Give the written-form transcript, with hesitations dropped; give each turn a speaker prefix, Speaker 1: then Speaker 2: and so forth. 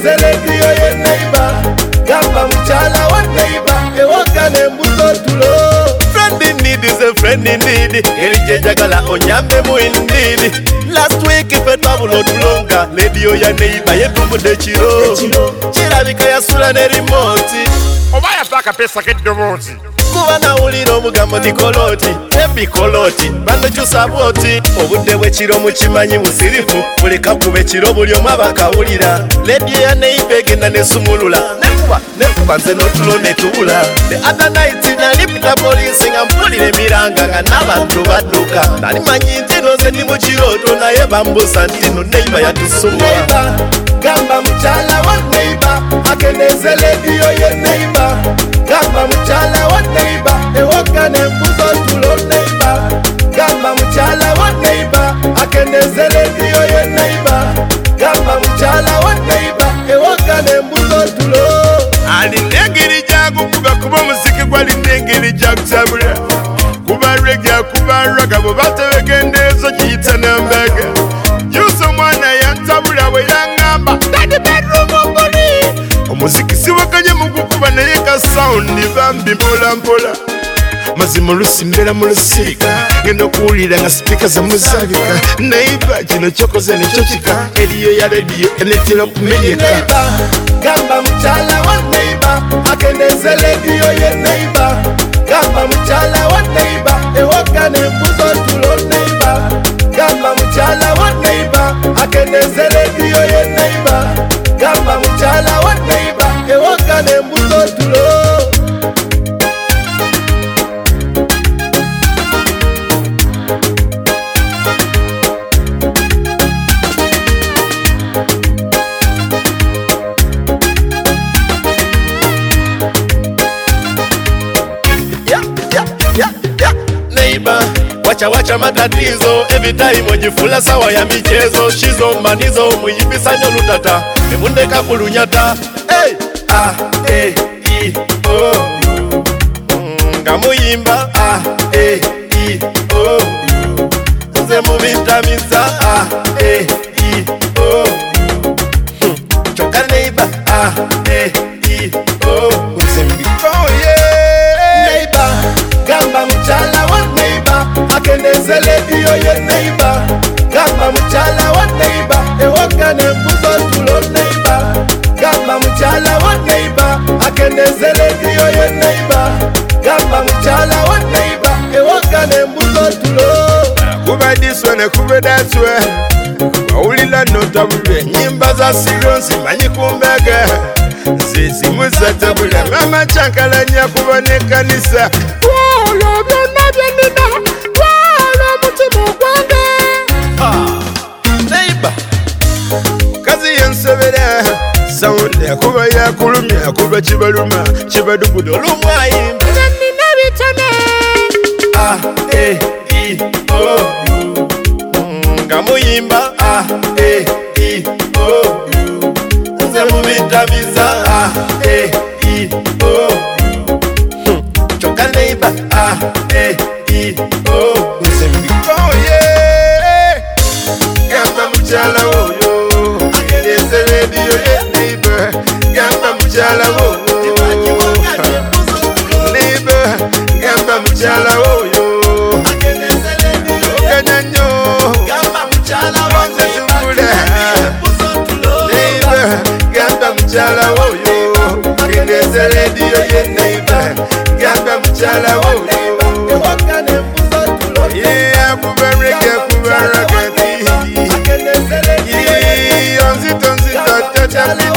Speaker 1: akeneze radio ye neighbor gamba mchala wa neighbor ewoka nembuto tulo. Friend in need is a friend indeed. Jagala onyambe mu indeed. Last week ife twabulo tulonga radio ya neighbor yetumbu de chiro chirabika yasula ne remote
Speaker 2: oba yataka pesa keddobozi
Speaker 1: kuba nawulira obugambo dikoloti ebikoloti bandokyusa bwoti obudde bwekiro mukimanyi musirifu buleka kuba ekiro buli omu abakawulira radio ya neighbor egenda nesumulula nekuba nze n'otulo netubula. The other night nalipita polisi nga mpulira emiranga nga n'abantu badduka nali manyi nti no nze ndi mu kirooto naye bambuuza nti no neighbor yatusumula. Gamba mchala wa neighbor akeneze radio ye neighbor gamba mchala wa neighbor ewoka nembuzo tulo neighbor gamba mchala wa neighbor akeneze radio ye neighbor gamba mchala wa neighbor ewoka nembuzo tulo.
Speaker 2: alinengeri jagu kuba muziki gwalinengeri jagu tabula kuba reggae kuba raga bo batebegendezo kiyita nambaga yuso mwana yantabula we yangamba dadi bedroom obuli omuziki siwakanye mukukuba naye ka sound bambi mpola mpola mazima lusimbera mu lusirika ngenda okuwulira nga sipika zamuzabika neighbor kino kyokoze nekyo kika eriyo ya radio enetera okumenyeka.
Speaker 1: Gamba mchala wa neighbor akeneze radio ye neighbor gamba mchala wa neighbor ewoka nembuzo tulo neighbor gamba mchala wa neighbor akeneze radio ye neighbor gamba mchala wa neighbor ewoka nembuzo tulo. Wacha matatizo every time ojifula sawa ya michezo shizo manizo muyibisanyo lutata ebundeka kulunyata hey i o ngamuyimba i o nze mubitamiza i o choka neighbor i o nze mbikoye neighbor gamba mchala wa neighbor akeneze radio ye neighbor gamba mchala wa neighbor ewoka nembuzo tulo neighbor gamba mchala wa neighbor akeneze radio ye neighbor gamba mchala wa neighbor ewoka nembuzo tulo.
Speaker 2: kuba diswe ne kuba daswe wawulira notabulwe nyimba za sironsi manyi kumbege zizimuza tabula mama chankalanya kuba ne kanisa wolo byonna byenina wolo mutima gwange
Speaker 1: Neighbor
Speaker 2: kazi yensebera sound yakuba yakulumya yakuba kibaluma kibadugudo
Speaker 1: olumwayimba
Speaker 2: nina bitone
Speaker 1: i o ngamuyimba i o nze mubitamiza i o choka neighbor i o nze mbikoye
Speaker 2: gamba mchala oyo akeneze radio ye neighbor gamba mchala oyo neighbor gamba mchala oyo okanyanyo
Speaker 1: gamba mchala wa
Speaker 2: neighbor gamba mchala oyo akeneze radio ye neighbor gamba mchala oyo
Speaker 1: ewoka nembuzo tulo
Speaker 2: yeah kuba reggae kuba ragati yeah onzito tata